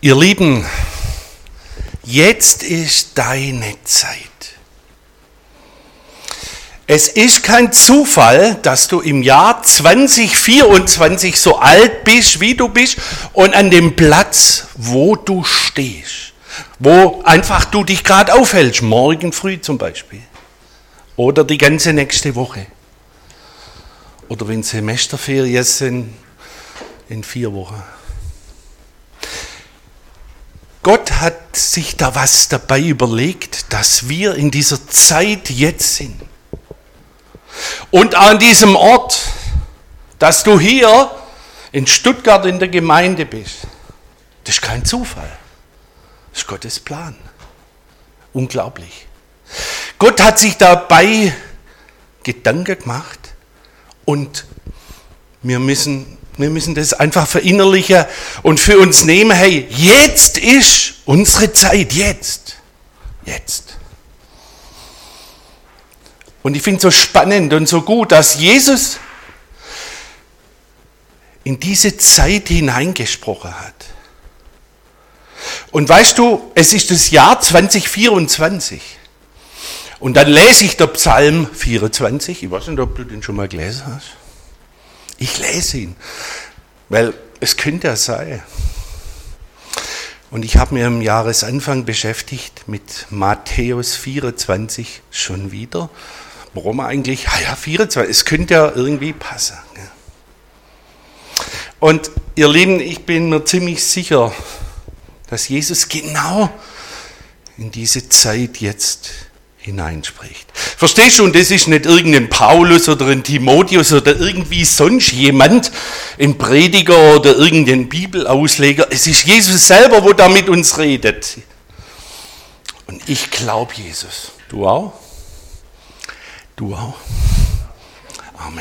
Ihr Lieben, jetzt ist deine Zeit. Es ist kein Zufall, dass du im Jahr 2024 so alt bist, wie du bist und an dem Platz, wo du stehst, wo einfach du dich gerade aufhältst, morgen früh zum Beispiel oder die ganze nächste Woche oder wenn Semesterferien sind in 4 Wochen. Gott hat sich da was dabei überlegt, dass wir in dieser Zeit jetzt sind. Und an diesem Ort, dass du hier in Stuttgart in der Gemeinde bist, das ist kein Zufall. Das ist Gottes Plan. Unglaublich. Gott hat sich dabei Gedanken gemacht und wir müssen das einfach verinnerlichen und für uns nehmen, hey, jetzt ist unsere Zeit, jetzt. Und ich finde es so spannend und so gut, dass Jesus in diese Zeit hineingesprochen hat. Und weißt du, es ist das Jahr 2024. Und dann lese ich den Psalm 24. Ich weiß nicht, ob du den schon mal gelesen hast. Ich lese ihn, weil es könnte ja sein. Und ich habe mir am Jahresanfang beschäftigt mit Matthäus 24 schon wieder. Warum eigentlich? Ja, 24, es könnte ja irgendwie passen. Und ihr Lieben, ich bin mir ziemlich sicher, dass Jesus genau in diese Zeit jetzt hineinspricht. Verstehst du? Und das ist nicht irgendein Paulus oder ein Timotheus oder irgendwie sonst jemand, ein Prediger oder irgendein Bibelausleger. Es ist Jesus selber, wo da mit uns redet. Und ich glaube Jesus. Du auch? Du auch? Amen.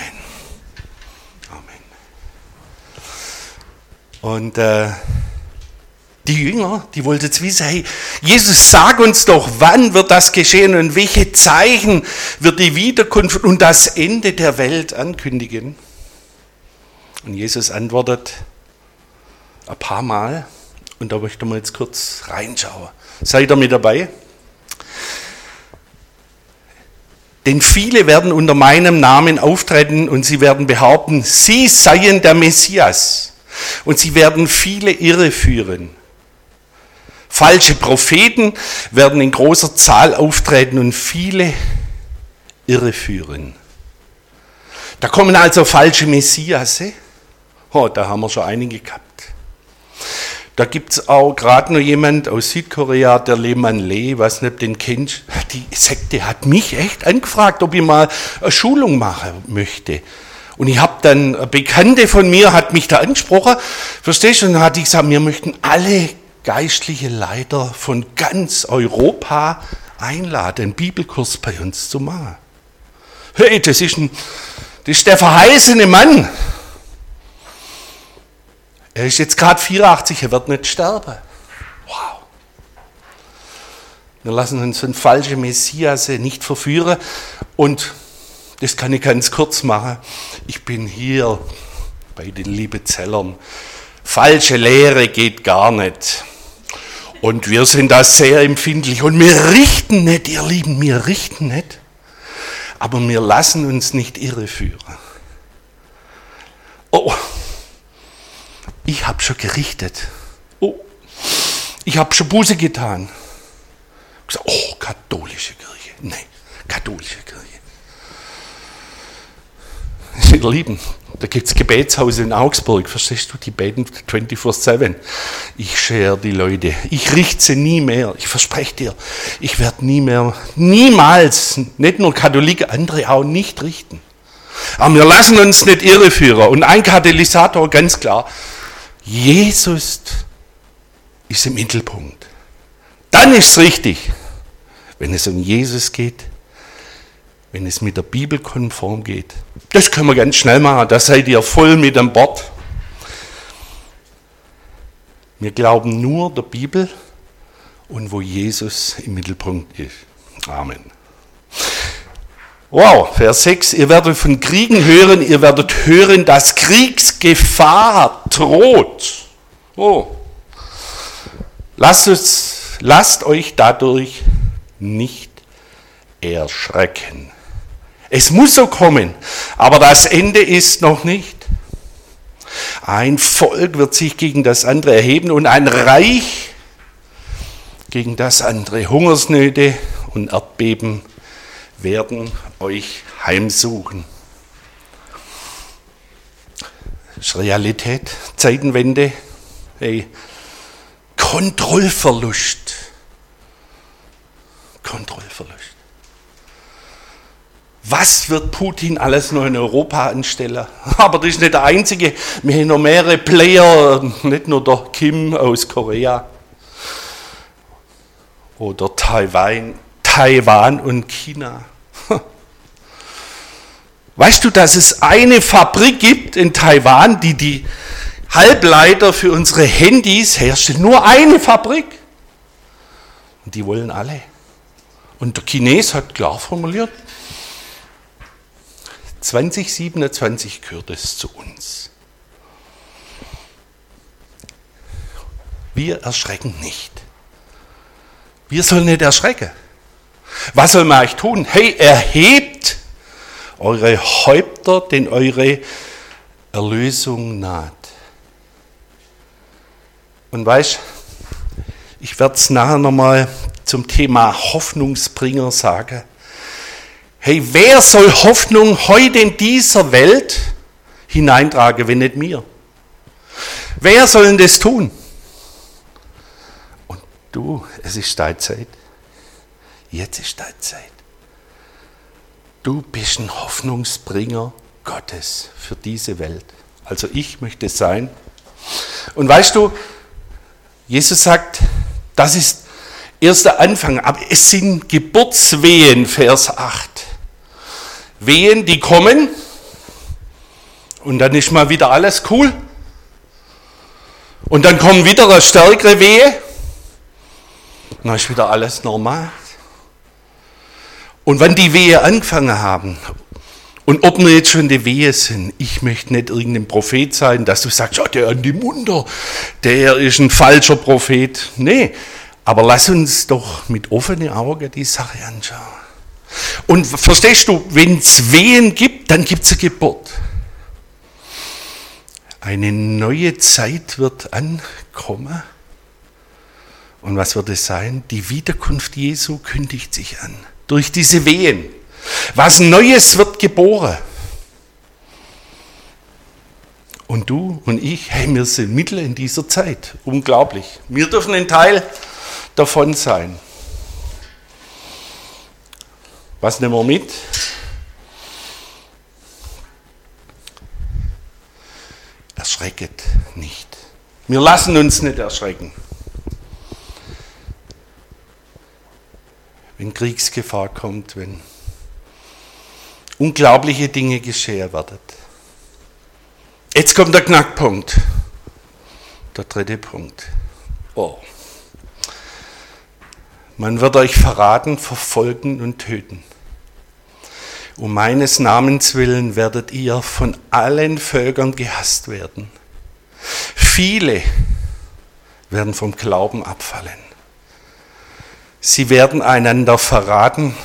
Und die Jünger, die wollten jetzt wissen, hey, Jesus, sag uns doch, wann wird das geschehen und welche Zeichen wird die Wiederkunft und das Ende der Welt ankündigen? Und Jesus antwortet ein paar Mal und da möchten wir jetzt kurz reinschauen. Seid ihr mit dabei? Denn viele werden unter meinem Namen auftreten und sie werden behaupten, sie seien der Messias. Und sie werden viele irreführen. Falsche Propheten werden in großer Zahl auftreten und viele irreführen. Da kommen also falsche Messiasse. Oh, da haben wir schon einige gehabt. Da gibt es auch gerade noch jemand aus Südkorea, der Le Man Le, weiß nicht, ob du den kennst. Die Sekte hat mich echt angefragt, ob ich mal eine Schulung machen möchte. Und ich habe dann, eine Bekannte von mir hat mich da angesprochen, verstehst du, und dann hatte ich gesagt, wir möchten alle geistliche Leiter von ganz Europa einladen, einen Bibelkurs bei uns zu machen. Hey, das ist der verheißene Mann. Er ist jetzt gerade 84, er wird nicht sterben. Wow. Wir lassen uns von falschen Messias nicht verführen. Und das kann ich ganz kurz machen. Ich bin hier bei den Liebezellern. Falsche Lehre geht gar nicht. Und wir sind da sehr empfindlich. Und wir richten nicht, ihr Lieben, wir richten nicht. Aber wir lassen uns nicht irreführen. Oh. Ich habe schon gerichtet. Oh, ich habe schon Buße getan. Ich gesagt, oh, katholische Kirche. Nein, katholische Kirche. Ihr Lieben, da gibt es Gebetshaus in Augsburg, verstehst du? Die beten 24/7. Ich schere die Leute. Ich richte sie nie mehr. Ich verspreche dir, ich werde niemals, nicht nur Katholiken, andere auch nicht richten. Aber wir lassen uns nicht irreführen. Und ein Katalysator, ganz klar, Jesus ist im Mittelpunkt. Dann ist es richtig, wenn es um Jesus geht, wenn es mit der Bibel konform geht. Das können wir ganz schnell machen, da seid ihr voll mit an Bord. Wir glauben nur der Bibel und wo Jesus im Mittelpunkt ist. Amen. Wow, Vers 6, ihr werdet von Kriegen hören, ihr werdet hören, dass Kriegsgefahr droht. Oh, Lasst euch dadurch nicht erschrecken. Es muss so kommen, aber das Ende ist noch nicht. Ein Volk wird sich gegen das andere erheben und ein Reich gegen das andere. Hungersnöte und Erdbeben werden euch heimsuchen. Das ist Realität, Zeitenwende, hey, Kontrollverlust. Was wird Putin alles noch in Europa anstellen? Aber das ist nicht der einzige. Wir haben noch mehrere Player, nicht nur der Kim aus Korea oder Taiwan und China. Weißt du, dass es eine Fabrik gibt in Taiwan, die Halbleiter für unsere Handys herstellt? Nur eine Fabrik. Und die wollen alle. Und der Chines hat klar formuliert, 2027 gehört es zu uns. Wir erschrecken nicht. Wir sollen nicht erschrecken. Was soll man eigentlich tun? Hey, erhebt eure Häupter, denn eure Erlösung naht. Und weißt, ich werde es nachher nochmal zum Thema Hoffnungsbringer sagen. Hey, wer soll Hoffnung heute in dieser Welt hineintragen, wenn nicht mir? Wer soll denn das tun? Und du, es ist deine Zeit. Jetzt ist deine Zeit. Du bist ein Hoffnungsbringer Gottes für diese Welt. Also ich möchte es sein. Und weißt du, Jesus sagt, das ist erst der Anfang, aber es sind Geburtswehen, Vers 8. Wehen, die kommen und dann ist mal wieder alles cool. Und dann kommen wieder eine stärkere Wehe und dann ist wieder alles normal. Und wenn die Wehe angefangen haben und ob wir jetzt schon die Wehe sind, ich möchte nicht irgendein Prophet sein, dass du sagst, oh, der Andi Munder, der ist ein falscher Prophet. Nee, aber lass uns doch mit offenen Augen die Sache anschauen. Und verstehst du, wenn es Wehen gibt, dann gibt es eine Geburt. Eine neue Zeit wird ankommen. Und was wird es sein? Die Wiederkunft Jesu kündigt sich an. Durch diese Wehen. Was Neues wird geboren. Und du und ich, hey, wir sind mitten in dieser Zeit. Unglaublich. Wir dürfen ein Teil davon sein. Was nehmen wir mit? Erschrecket nicht. Wir lassen uns nicht erschrecken. Wenn Kriegsgefahr kommt, wenn unglaubliche Dinge geschehen werden. Jetzt kommt der Knackpunkt. Der dritte Punkt. Oh. Man wird euch verraten, verfolgen und töten. Um meines Namens willen werdet ihr von allen Völkern gehasst werden. Viele werden vom Glauben abfallen. Sie werden einander verraten.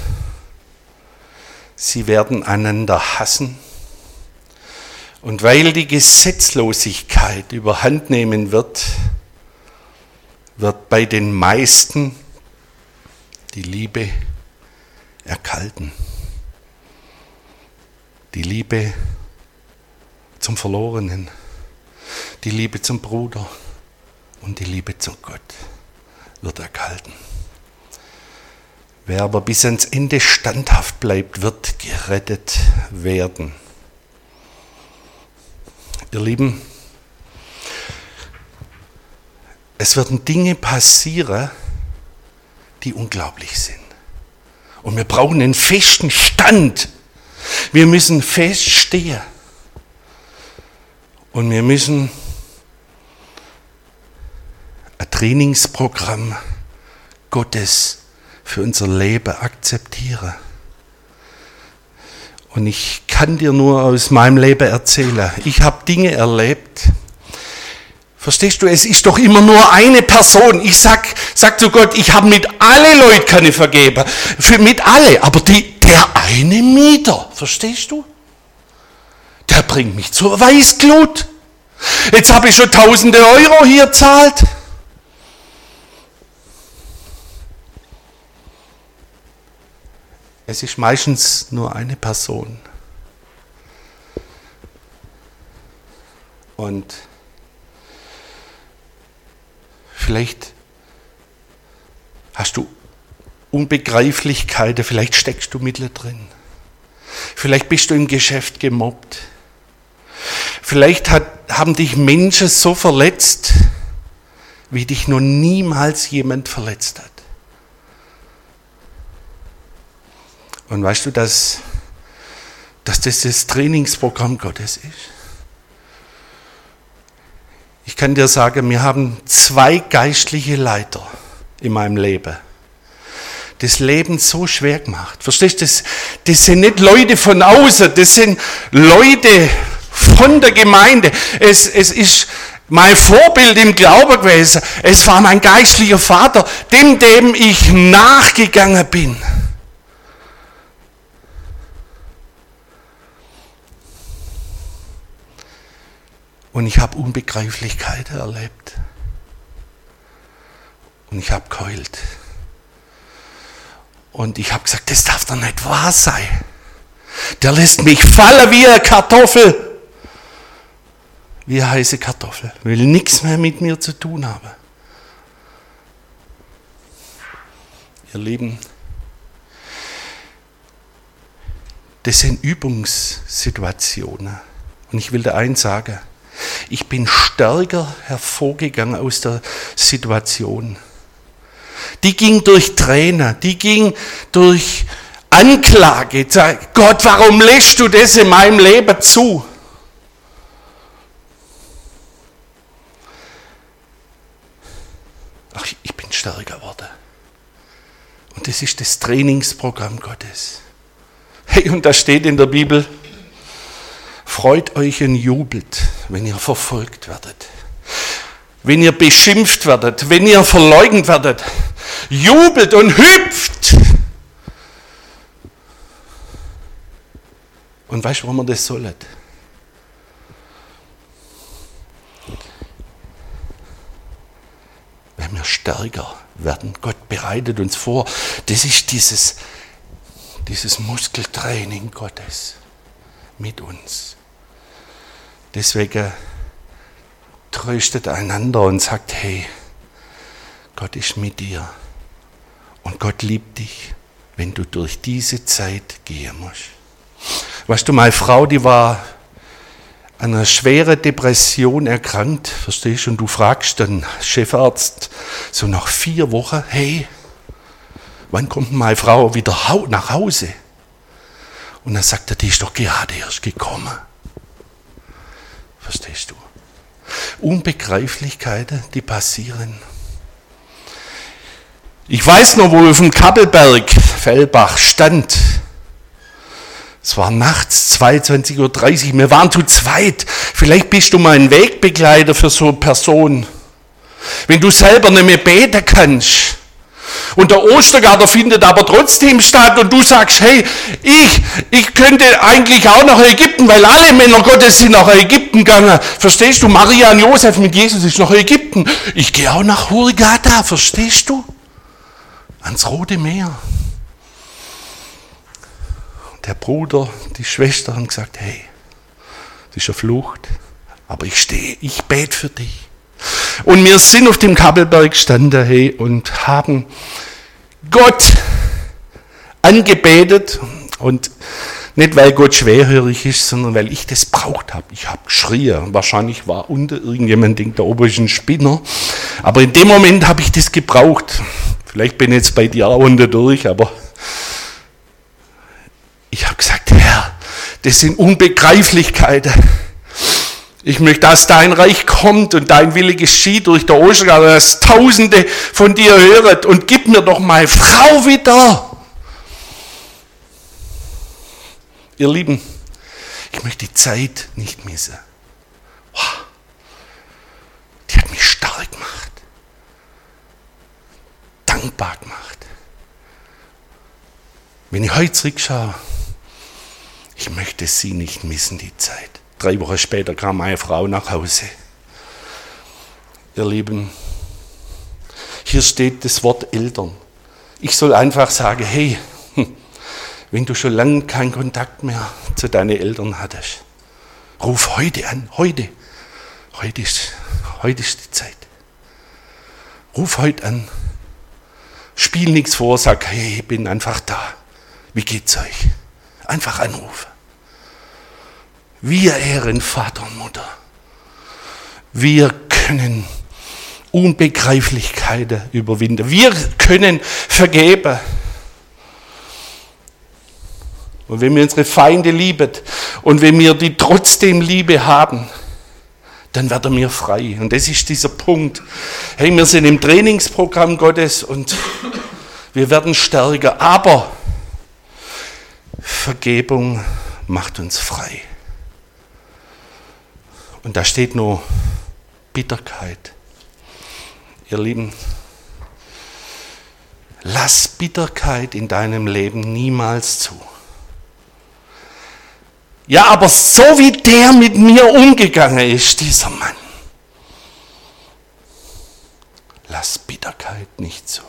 Sie werden einander hassen. Und weil die Gesetzlosigkeit überhand nehmen wird, wird bei den meisten die Liebe erkalten. Die Liebe zum Verlorenen, die Liebe zum Bruder und die Liebe zu Gott wird erkalten. Wer aber bis ans Ende standhaft bleibt, wird gerettet werden. Ihr Lieben, es werden Dinge passieren, die unglaublich sind. Und wir brauchen einen festen Stand. Wir müssen feststehen. Und wir müssen ein Trainingsprogramm Gottes für unser Leben akzeptieren. Und ich kann dir nur aus meinem Leben erzählen. Ich habe Dinge erlebt. Verstehst du, es ist doch immer nur eine Person. Ich sag zu Gott, ich habe mit alle Leute keine vergeben. Mit alle, aber der eine Mieter, verstehst du? Der bringt mich zur Weißglut. Jetzt habe ich schon tausende Euro hier gezahlt. Es ist meistens nur eine Person. Und vielleicht hast du Unbegreiflichkeiten, vielleicht steckst du mittendrin. Vielleicht bist du im Geschäft gemobbt. Vielleicht haben dich Menschen so verletzt, wie dich noch niemals jemand verletzt hat. Und weißt du, dass das Trainingsprogramm Gottes ist? Ich kann dir sagen, wir haben 2 geistliche Leiter in meinem Leben. Das Leben so schwer gemacht. Verstehst du? Das sind nicht Leute von außen, das sind Leute von der Gemeinde. Es ist mein Vorbild im Glauben gewesen. Es war mein geistlicher Vater, dem ich nachgegangen bin. Und ich habe Unbegreiflichkeiten erlebt. Und ich habe geheult. Und ich habe gesagt, das darf doch nicht wahr sein. Der lässt mich fallen wie eine Kartoffel. Wie eine heiße Kartoffel. Will nichts mehr mit mir zu tun haben. Ihr Lieben, das sind Übungssituationen. Und ich will dir eins sagen. Ich bin stärker hervorgegangen aus der Situation. Die ging durch Tränen, die ging durch Anklage. Gott, warum lässt du das in meinem Leben zu? Ach, ich bin stärker geworden. Und das ist das Trainingsprogramm Gottes. Hey, und da steht in der Bibel, freut euch und jubelt, wenn ihr verfolgt werdet. Wenn ihr beschimpft werdet, wenn ihr verleugnet werdet. Jubelt und hüpft. Und weißt du, warum wir das sollen? Wenn wir stärker werden. Gott bereitet uns vor. Das ist dieses Muskeltraining Gottes mit uns. Deswegen tröstet einander und sagt, hey, Gott ist mit dir und Gott liebt dich, wenn du durch diese Zeit gehen musst. Weißt du, meine Frau, die war an einer schweren Depression erkrankt, verstehst du, und du fragst den Chefarzt so nach 4 Wochen, hey, wann kommt meine Frau wieder nach Hause? Und dann sagt er, die ist doch gerade erst gekommen. Verstehst du? Unbegreiflichkeiten, die passieren. Ich weiß noch, wo ich auf dem Kappelberg, Fellbach, stand. Es war nachts, 22:30 Uhr, wir waren zu zweit. Vielleicht bist du mal ein Wegbegleiter für so eine Person. Wenn du selber nicht mehr beten kannst. Und der Ostergarten findet aber trotzdem statt und du sagst, hey, ich könnte eigentlich auch nach Ägypten, weil alle Männer Gottes sind nach Ägypten gegangen. Verstehst du? Maria und Josef mit Jesus ist nach Ägypten. Ich gehe auch nach Hurghada, verstehst du? Ans Rote Meer. Und der Bruder, die Schwester haben gesagt, hey, es ist eine Flucht, aber ich stehe, ich bete für dich. Und wir sind auf dem Kappelberg gestanden, hey, und haben Gott angebetet. Und nicht, weil Gott schwerhörig ist, sondern weil ich das braucht habe. Ich habe geschrien. Wahrscheinlich war unter irgendjemand, denkt, da oben ist ein Spinner. Aber in dem Moment habe ich das gebraucht. Vielleicht bin ich jetzt bei dir auch unten durch, aber ich habe gesagt, Herr, das sind Unbegreiflichkeiten. Ich möchte, dass dein Reich kommt und dein Wille geschieht durch der Ostergarten, dass Tausende von dir hören und gib mir doch meine Frau wieder. Ihr Lieben, ich möchte die Zeit nicht missen. Die hat dankbar gemacht. Wenn ich heute zurückschaue, ich möchte sie nicht missen, die Zeit. 3 Wochen später kam meine Frau nach Hause. Ihr Lieben, hier steht das Wort Eltern. Ich soll einfach sagen, hey, wenn du schon lange keinen Kontakt mehr zu deinen Eltern hattest, ruf heute an, heute. Heute ist die Zeit. Ruf heute an. Spiel nichts vor, sag, hey, ich bin einfach da. Wie geht's euch? Einfach anrufen. Wir ehren Vater und Mutter. Wir können Unbegreiflichkeiten überwinden. Wir können vergeben. Und wenn wir unsere Feinde lieben und wenn wir die trotzdem Liebe haben, dann werden wir frei. Und das ist dieser Punkt. Hey, wir sind im Trainingsprogramm Gottes und wir werden stärker. Aber Vergebung macht uns frei. Und da steht nur Bitterkeit. Ihr Lieben, lass Bitterkeit in deinem Leben niemals zu. Ja, aber so wie der mit mir umgegangen ist, dieser Mann. Lass Bitterkeit nicht zu.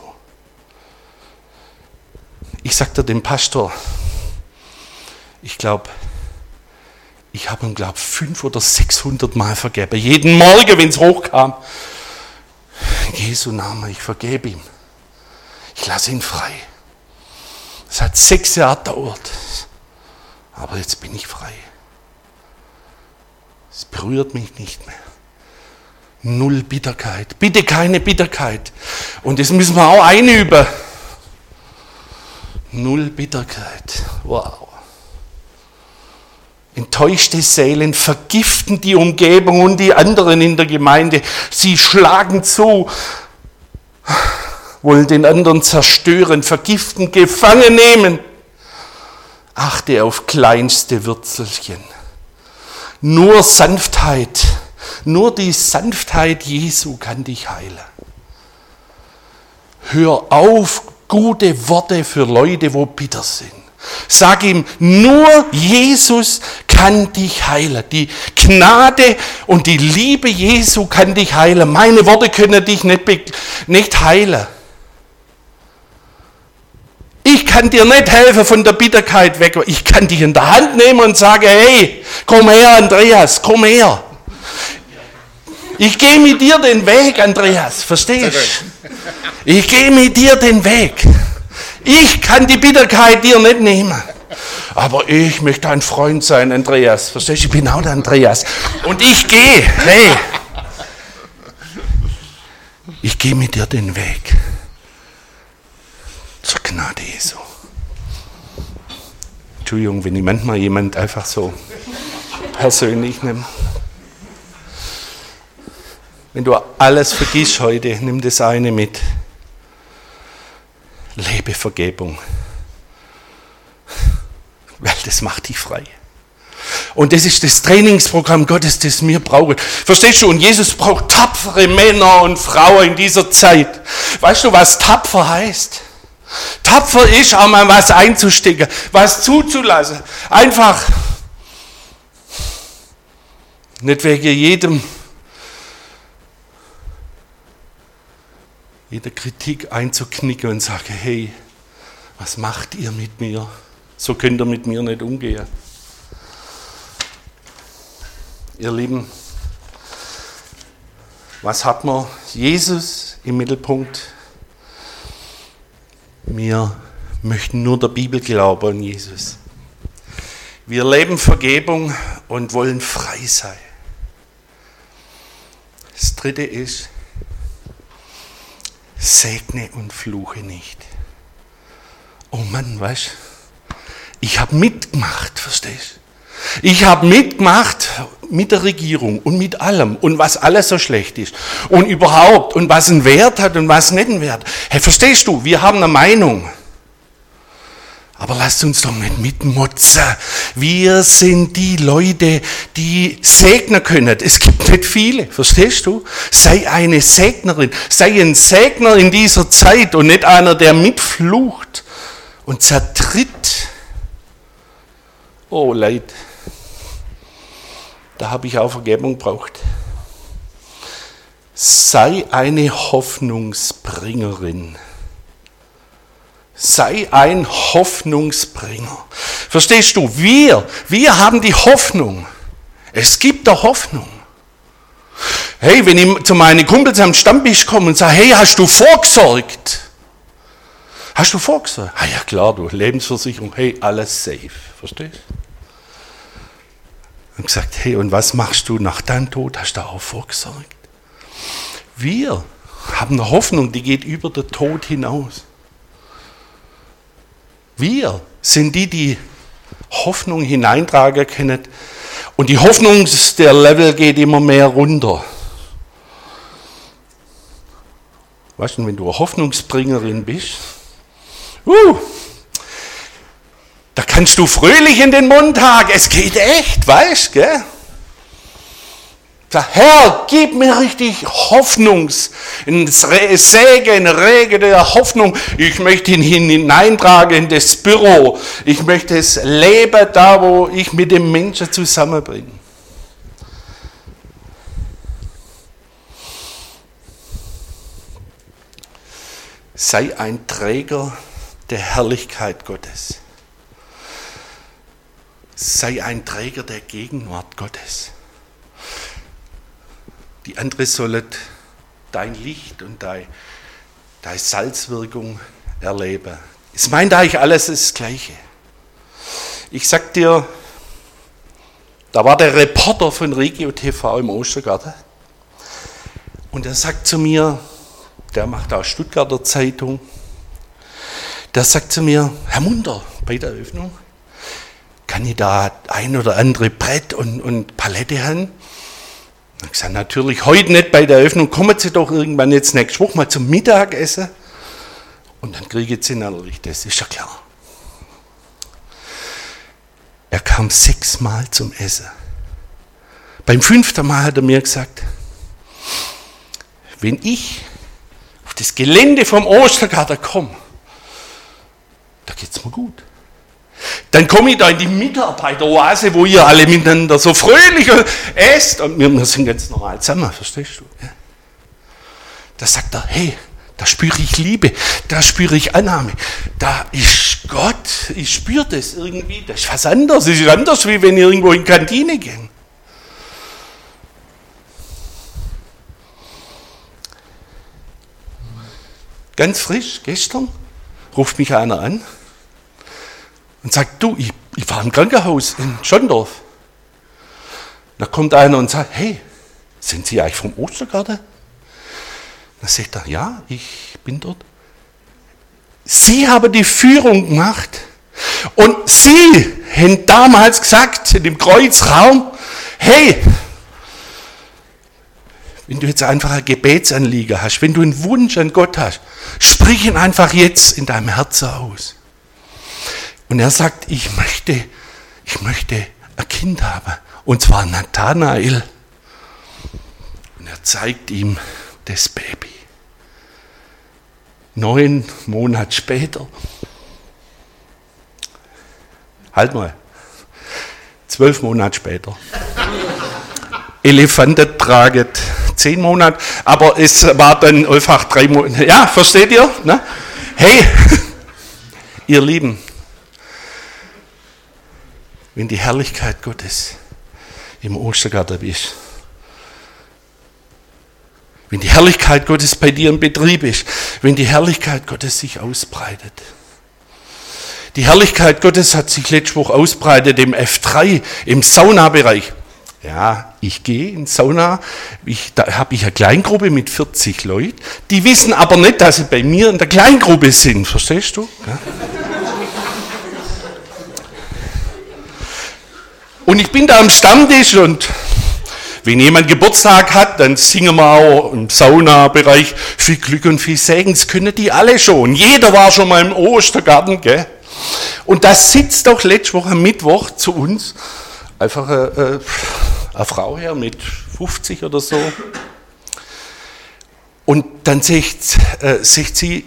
Ich sagte dem Pastor, ich glaube, ich habe ihm, 500 oder 600 Mal vergeben. Jeden Morgen, wenn es hochkam. In Jesu Namen, ich vergebe ihm. Ich lasse ihn frei. Es hat 6 Jahre gedauert. Aber jetzt bin ich frei. Es berührt mich nicht mehr. 0 Bitterkeit. Bitte keine Bitterkeit. Und das müssen wir auch einüben. 0 Bitterkeit. Wow. Enttäuschte Seelen vergiften die Umgebung und die anderen in der Gemeinde. Sie schlagen zu, wollen den anderen zerstören, vergiften, gefangen nehmen. Achte auf kleinste Würzelchen. Nur Sanftheit, nur die Sanftheit Jesu kann dich heilen. Hör auf, gute Worte für Leute, wo bitter sind. Sag ihm, nur Jesus kann dich heilen. Die Gnade und die Liebe Jesu kann dich heilen. Meine Worte können dich nicht heilen. Ich kann dir nicht helfen von der Bitterkeit weg. Ich kann dich in der Hand nehmen und sagen, hey, komm her, Andreas, komm her. Ich gehe mit dir den Weg, Andreas, verstehst du? Ich gehe mit dir den Weg. Ich kann die Bitterkeit dir nicht nehmen. Aber ich möchte ein Freund sein, Andreas. Verstehst du? Ich bin auch der Andreas. Und ich gehe, hey, ich gehe mit dir den Weg. Zur Gnade Jesu. Entschuldigung, wenn ich manchmal jemand einfach so persönlich nehme. Wenn du alles vergisst heute, nimm das eine mit. Lebe Vergebung. Weil das macht dich frei. Und das ist das Trainingsprogramm Gottes, das wir brauchen. Verstehst du? Und Jesus braucht tapfere Männer und Frauen in dieser Zeit. Weißt du, was tapfer heißt? Tapfer ist, auch mal was einzustecken, was zuzulassen. Einfach nicht wegen jeder Kritik einzuknicken und sagen, hey, was macht ihr mit mir? So könnt ihr mit mir nicht umgehen. Ihr Lieben, was hat man? Jesus im Mittelpunkt. Wir möchten nur der Bibel glauben an Jesus. Wir leben Vergebung und wollen frei sein. Das Dritte ist, segne und fluche nicht. Oh Mann, weißt du, ich habe mitgemacht, verstehst du? Ich habe mitgemacht mit der Regierung und mit allem und was alles so schlecht ist und überhaupt und was einen Wert hat und was nicht einen Wert. Hey, verstehst du, wir haben eine Meinung. Aber lasst uns doch nicht mitmotzen. Wir sind die Leute, die segnen können. Es gibt nicht viele, verstehst du? Sei eine Segnerin, sei ein Segner in dieser Zeit und nicht einer, der mitflucht und zertritt. Oh Leid, da habe ich auch Vergebung gebraucht. Sei eine Hoffnungsbringerin. Sei ein Hoffnungsbringer. Verstehst du? Wir haben die Hoffnung. Es gibt da Hoffnung. Hey, wenn ich zu meinen Kumpels am Stammtisch komme und sage, hey, hast du vorgesorgt? Hast du vorgesorgt? Ah ja klar, du, Lebensversicherung, hey, alles safe. Verstehst du? Und gesagt, hey, und was machst du nach deinem Tod? Hast du auch vorgesorgt? Wir haben eine Hoffnung, die geht über den Tod hinaus. Wir sind die Hoffnung hineintragen können. Und die Hoffnung, der Level geht immer mehr runter. Weißt du, wenn du eine Hoffnungsbringerin bist, da kannst du fröhlich in den Montag, es geht echt, weißt du, gell? Sag, Herr, gib mir richtig ein Segen, eine Rege der Hoffnung. Ich möchte ihn hineintragen in das Büro. Ich möchte es leben, da wo ich mit dem Menschen zusammenbringe. Sei ein Träger der Herrlichkeit Gottes. Sei ein Träger der Gegenwart Gottes. Die anderen sollen dein Licht und deine Salzwirkung erleben. Es meint eigentlich alles das Gleiche. Ich sag dir, da war der Reporter von Regio TV im Ostergarten und er sagt zu mir, der macht auch Stuttgarter Zeitung, der sagt zu mir, Herr Munder, bei der Eröffnung, kann ich da ein oder andere Brett und Palette haben? Ich habe gesagt, natürlich heute nicht bei der Eröffnung, kommen Sie doch irgendwann jetzt nächste Woche mal zum Mittagessen und dann kriegen Sie natürlich das, ist ja klar. Er kam 6 Mal zum Essen. Beim 5. Mal hat er mir gesagt, wenn ich auf das Gelände vom Ostergarten komme, da geht es mir gut. Dann komme ich da in die Mitarbeiteroase, wo ihr alle miteinander so fröhlich esst. Und wir sind ganz normal zusammen, verstehst du? Da sagt er, hey, da spüre ich Liebe, da spüre ich Annahme, da ist Gott, ich spüre das irgendwie, das ist was anderes. Das ist anders, wie wenn ihr irgendwo in die Kantine geht. Ganz frisch, gestern, ruft mich einer an und sagt, du, ich war im Krankenhaus in Schondorf. Da kommt einer und sagt, hey, sind Sie eigentlich vom Ostergarten? Dann sagt er, ja, ich bin dort. Sie haben die Führung gemacht und Sie haben damals gesagt, in dem Kreuzraum, hey, wenn du jetzt einfach ein Gebetsanliegen hast, wenn du einen Wunsch an Gott hast, sprich ihn einfach jetzt in deinem Herzen aus. Und er sagt, ich möchte ein Kind haben, und zwar Nathanael. Und er zeigt ihm das Baby. 9 Monate später, halt mal, 12 Monate später, Elefanten tragen 10 Monate, aber es war dann einfach 3 Monate. Ja, versteht ihr? Ne? Hey, ihr Lieben, wenn die Herrlichkeit Gottes im Ostergarten ist, wenn die Herrlichkeit Gottes bei dir im Betrieb ist, wenn die Herrlichkeit Gottes sich ausbreitet. Die Herrlichkeit Gottes hat sich letzte Woche ausbreitet im F3, im Saunabereich. Ja, ich gehe in Sauna, da habe ich eine Kleingruppe mit 40 Leuten, die wissen aber nicht, dass sie bei mir in der Kleingruppe sind, verstehst du? Ja. Und ich bin da am Stammtisch und wenn jemand Geburtstag hat, dann singen wir auch im Saunabereich viel Glück und viel Segen. Das können die alle schon. Jeder war schon mal im Ostergarten, gell? Und da sitzt doch letzte Woche am Mittwoch zu uns einfach eine Frau her mit 50 oder so. Und dann sagt sie,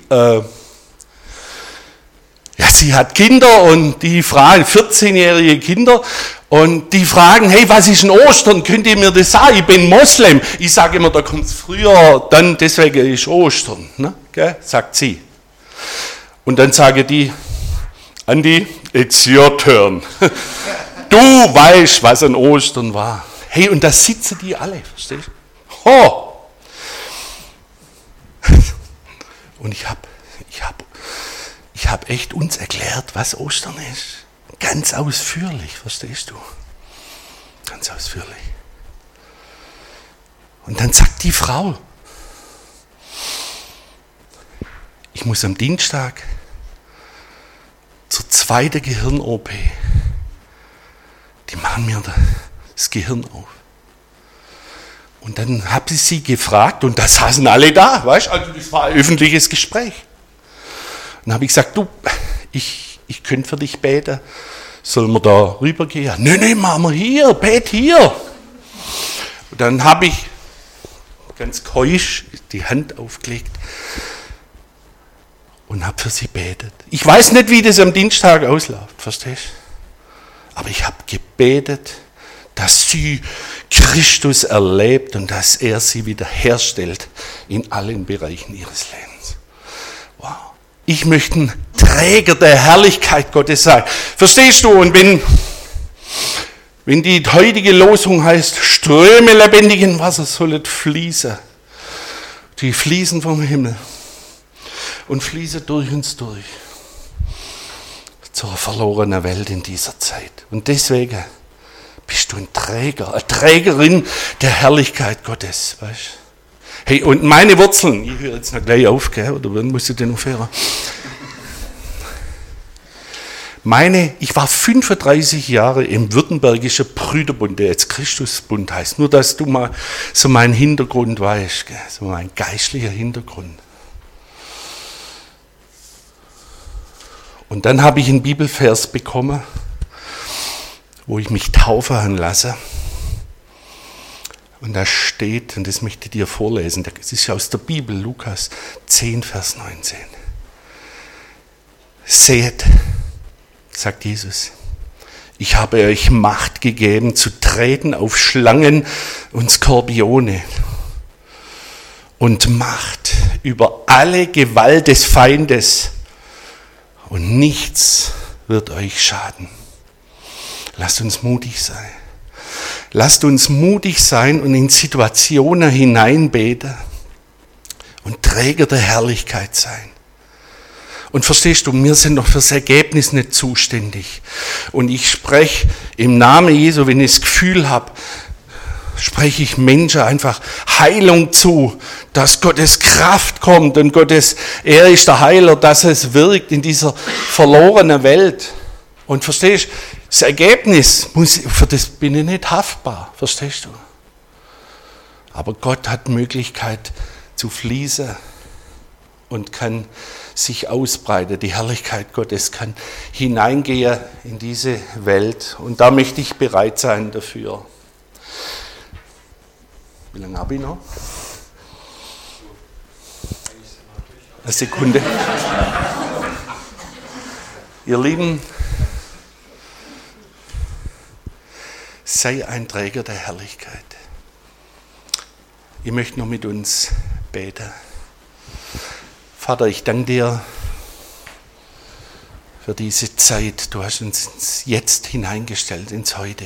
ja, sie hat Kinder und die fragen, 14-jährige Kinder, und die fragen, hey, was ist denn Ostern? Könnt ihr mir das sagen? Ich bin Moslem. Ich sage immer, da kommt es früher, dann deswegen ist Ostern, ne? Gell? Sagt sie. Und dann sage die, Andi, it's your turn. Du weißt, was an Ostern war. Hey, und da sitzen die alle, verstehst du? Ho! Und ich hab echt uns erklärt, was Ostern ist. Ganz ausführlich, verstehst du? Ganz ausführlich. Und dann sagt die Frau, ich muss am Dienstag zur zweiten Gehirn-OP. Die machen mir das Gehirn auf. Und dann habe ich sie gefragt, und da saßen alle da, weißt du, also das war ein öffentliches Gespräch. Und dann habe ich gesagt, du, ich könnte für dich beten. Sollen wir da rübergehen? Nee, machen wir hier, bet hier. Und dann habe ich ganz keusch die Hand aufgelegt und habe für sie betet. Ich weiß nicht, wie das am Dienstag ausläuft, verstehst du? Aber ich habe gebetet, dass sie Christus erlebt und dass er sie wiederherstellt in allen Bereichen ihres Lebens. Wow. Ich möchte ein Träger der Herrlichkeit Gottes sein. Verstehst du? Und wenn die heutige Losung heißt, Ströme lebendigen Wassers sollen fließen, die fließen vom Himmel und fließen durch uns durch zur verlorenen Welt in dieser Zeit. Und deswegen bist du ein Träger, eine Trägerin der Herrlichkeit Gottes. Weißt? Hey, und meine Wurzeln, ich höre jetzt noch gleich auf, gell? Oder wann musst du denn aufhören? Ich war 35 Jahre im Württembergischen Brüderbund, der jetzt Christusbund heißt. Nur, dass du mal so meinen Hintergrund weißt, gell? So mein geistlicher Hintergrund. Und dann habe ich einen Bibelvers bekommen, wo ich mich taufen lasse. Und da steht, und das möchte ich dir vorlesen, das ist aus der Bibel, Lukas 10, Vers 19. Seht, sagt Jesus, ich habe euch Macht gegeben, zu treten auf Schlangen und Skorpione und Macht über alle Gewalt des Feindes, und nichts wird euch schaden. Lasst uns mutig sein. Lasst uns mutig sein und in Situationen hineinbeten und Träger der Herrlichkeit sein. Und verstehst du, wir sind doch fürs Ergebnis nicht zuständig. Und ich spreche im Namen Jesu, wenn ich das Gefühl habe, spreche ich Menschen einfach Heilung zu, dass Gottes Kraft kommt und er ist der Heiler, dass es wirkt in dieser verlorenen Welt. Und verstehst du, das Ergebnis, für das bin ich nicht haftbar, verstehst du? Aber Gott hat Möglichkeit zu fließen und kann sich ausbreiten. Die Herrlichkeit Gottes kann hineingehen in diese Welt. Und da möchte ich bereit sein dafür. Wie lange habe ich noch? Eine Sekunde. Ihr Lieben, sei ein Träger der Herrlichkeit. Ich möchte noch mit uns beten. Vater, ich danke dir für diese Zeit. Du hast uns jetzt hineingestellt ins Heute.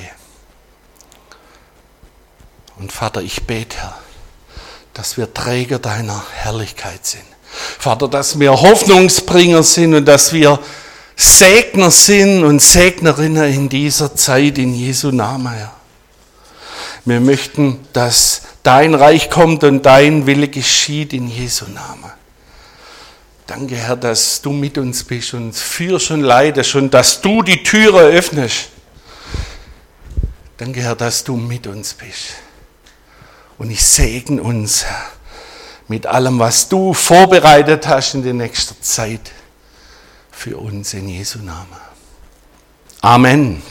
Und Vater, ich bete, Herr, dass wir Träger deiner Herrlichkeit sind. Vater, dass wir Hoffnungsbringer sind und dass wir Segner sind und Segnerinnen in dieser Zeit in Jesu Namen, Herr. Wir möchten, dass dein Reich kommt und dein Wille geschieht in Jesu Namen. Danke, Herr, dass du mit uns bist und führst und leitest und dass du die Türe öffnest. Danke, Herr, dass du mit uns bist. Und ich segne uns, Herr, mit allem, was du vorbereitet hast in der nächsten Zeit für uns in Jesu Namen. Amen.